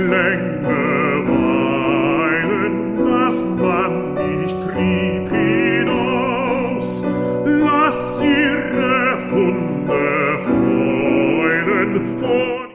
länger weilen, dass man nicht trieb hinaus. Lass ihre Hunde heulen vor